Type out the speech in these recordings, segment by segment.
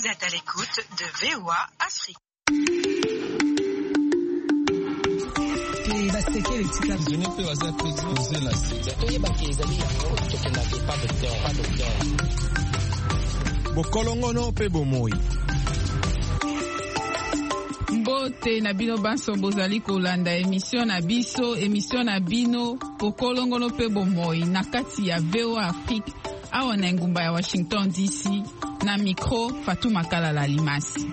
êtes à l'écoute de VOA Afrique. Bokolongono pe bomoi. Mbote na bino banso bozali kolanda emission na biso, emission na bino Bokolongono pe bomoi na kati ya VOA Afrique awa na ngumba ya Washington DC, na micro Fatuma Kalala Limasi.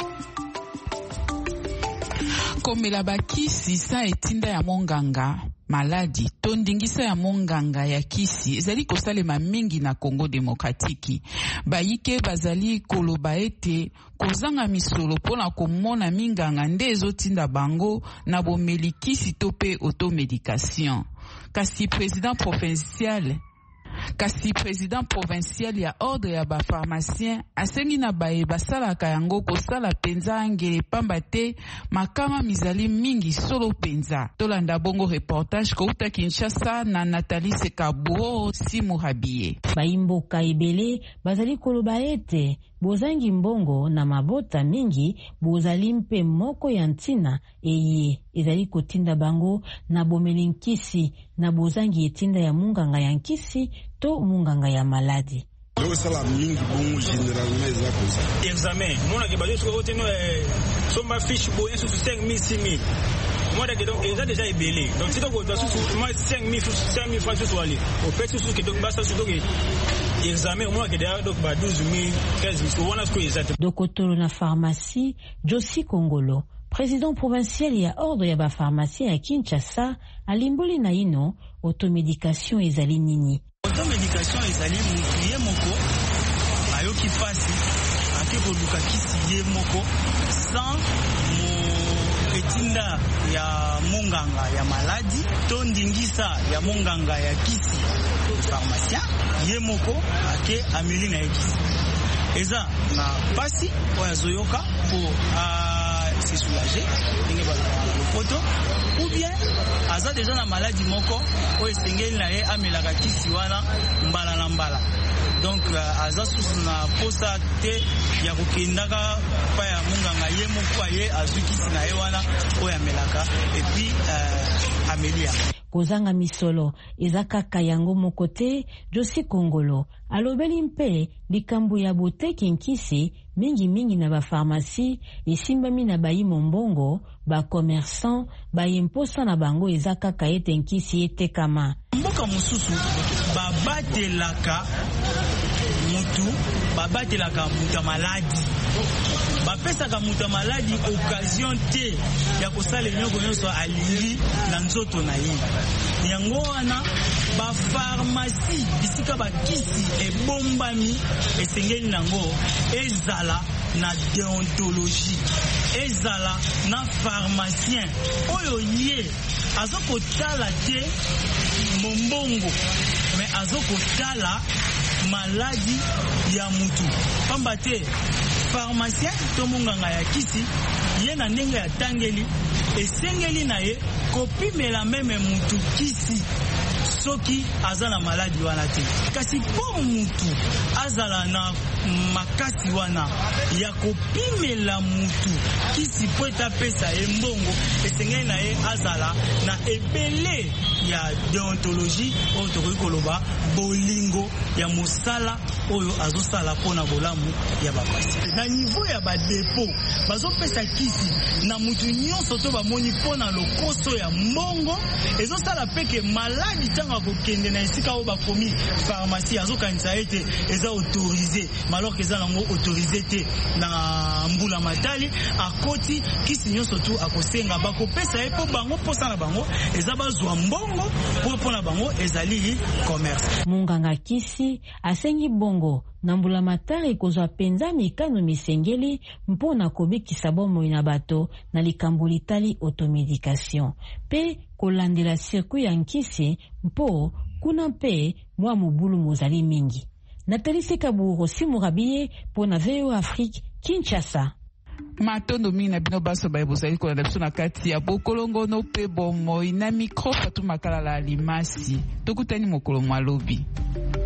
Komela bakisi sa etinda ya monganga maladi to ndingisa ya monganga ya kisi ezali kosalema mingi na Congo Demokratiki. Bayike bazali koloba ete kozanga misolo pona komona minganga nde ezotinda bango na bomeli kisi to pe automedication. Kasi président provincial ya ordre ya ba pharmacien asengi na baye basalaka yango kosala penza angele pamba te makama mizali mingi solo penza. Tolanda bongo reportage kouta Kinshasa na Nathalie Sekaburo Simu Habie. Baimboka ebele bazali koloba ete bozangi mbongo na mabota mingi bozali mpe moko ya ntina eye ezali kotinda bango na bomeli nkisi na bozangi etinda ya munganga ya nkisi to munganga ya maladi. Sala mingi bongo généralement eza koza examen mona ke bazo ko teno somba fiche bo yesu 5000 moi donc ils ont déjà ébélé donc c'est donc moi 5000 francs sur aller au fait sur que donc basta sur donc examen moi que derrière donc 12000 15000 on a ce que exact dokotoro na pharmacie Josi Kongolo président provincial ya ordre ya ba pharmacie ya Kinshasa alimboli na ino automedication ezali nini. Automedication ezali mutuye moko ayoki pasi akeko luka kisi ye moko sans etinda ya monganga ya maladi to ndingisa ya monganga ya kisi pharmacien ye moko ake ameli na kisi eza na pasi oya zoyoka pour se soulager ndenge ba photo ou bien aza déjà na maladie moko oyo esengeli na ye amelaka kisi wana mbala na mbala donc aza susu na posa te ya kokendaka pa ya monganga ye moko aye azwi kisi na ye wana oyo amelaka epuis amelia kozanga misolo eza kaka yango moko te. Josi Kongolo alobeli mpe likambo ya boteki nkisi mingi na ba pharmacie esimbami na bayi mombongo ba commerçant bayi mposa na bango eza kaka ete nkisi etekama. Mboka mususu babatelaka mutu maladi bapesaka mutu maladi occasion te ya kosala nyoko nyonso alingi na nzoto na ye. Yango wana ba pharmacie bisika bakisi ebombami esengeli nango ezala na déontologie, ezala na pharmacien oyo ye azokotala te mombongo mais azokotala maladi ya mutu pamba te pharmacien to monganga ya kisi ye na ndenge ya tangeli esengeli na ye kopimela meme mutu kisi soki aza na maladi wana te. Kasi po mutu azala na makasi wana ya kopimela mutu kisi po etapesa ye mbongo esengeli na ye azala na ebele ya deontologie oyo tokoki koloba bolingo ya mosala oyo azosala mpona bolamu ya bapasi. Na niveau ya badepo bazopesa kisi na mutu nyonso to bamoni mpona lokoso ya mbongo ezosala peke maladi ntango akokende na esika oyo bakomi pharmacie azokanisa ete eza autorisé alors que eza nango autorisé te na mbula matali akoti kisi nyonso tu akosenga bakopesa ye mpo bango mposa na bango eza bazwa mbongo mpo na bango ezali commerce. Munganga kisi asengi bongo na mbula matari kozwa penza mikano misengeli mpona kobikisa bomoi na bato na likambo litali automedication pe kolandela circuit ya nkisi mpo kuna pe mwa mobulu mozali mingi. Nathalie Sekaburo Simu Habie pona VOA Afrique Kinshasa. Matondo mingi na bino baso baye bozali kolanda biso na kati ya Bokolongono pe bomoi na micro Fatuma Kalala Limasi. Tokutani mokolo mwalobi.